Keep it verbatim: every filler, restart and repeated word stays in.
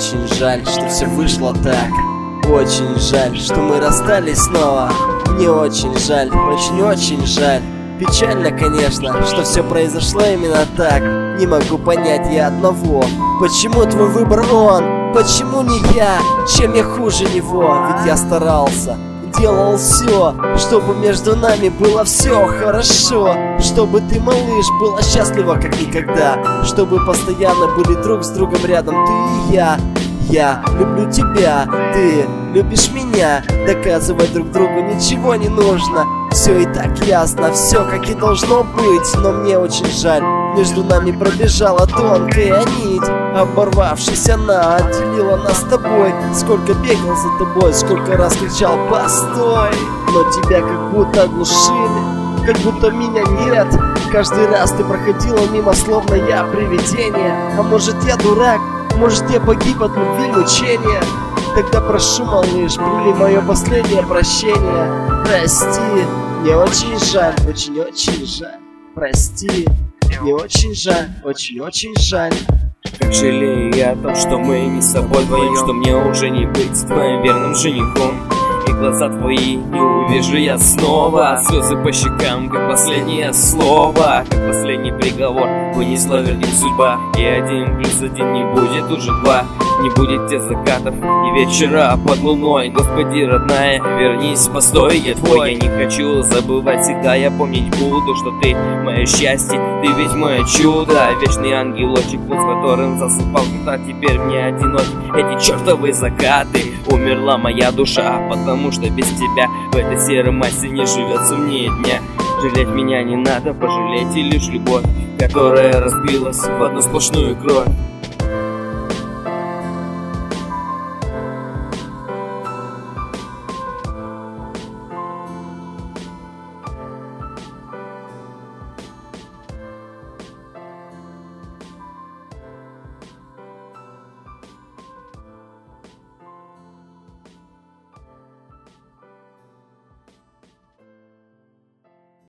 очень жаль, что все вышло так. Очень жаль, что мы расстались снова. Мне очень жаль, очень-очень жаль. Печально, конечно, что все произошло именно так. Не могу понять я одного: почему твой выбор он, почему не я? Чем я хуже него? Ведь я старался, делал все, чтобы между нами было все хорошо. Чтобы ты, малыш, была счастлива как никогда. Чтобы постоянно были друг с другом рядом ты и я. Я люблю тебя, ты любишь меня. Доказывать друг другу ничего не нужно. Все и так ясно, все как и должно быть. Но мне очень жаль, между нами пробежала тонкая нить. Оборвавшись, она отделила нас с тобой. Сколько бегал за тобой, сколько раз кричал «постой!» Но тебя как будто оглушили, как будто меня нет. Каждый раз ты проходила мимо, словно я привидение. А может я дурак, может я погиб от любви мучения. Тогда прошу, малыш, прими мое последнее прощение. Прости, мне очень жаль, очень-очень жаль. Прости, мне очень жаль, очень-очень жаль. Как жалею я о том, что мы не с собой вдвоем, что мне уже не быть твоим верным женихом. И глаза твои не увижу я снова. Слезы по щекам, как последнее слово, как последний приговор вынесла вердень судьба. И один плюс один не будет уже два. Не будет тех закатов и вечера под луной. Господи, родная, вернись, постой, я твой. Я не хочу забывать, всегда я помнить буду, что ты мое счастье, ты ведь мое чудо. Вечный ангелочек, с которым засыпал, когда теперь мне одинок. Эти чертовы закаты, умерла моя душа, потому что без тебя в этой серой массе не живется мне дня. Жалеть меня не надо, пожалейте лишь любовь, которая разбилась в одну сплошную кровь.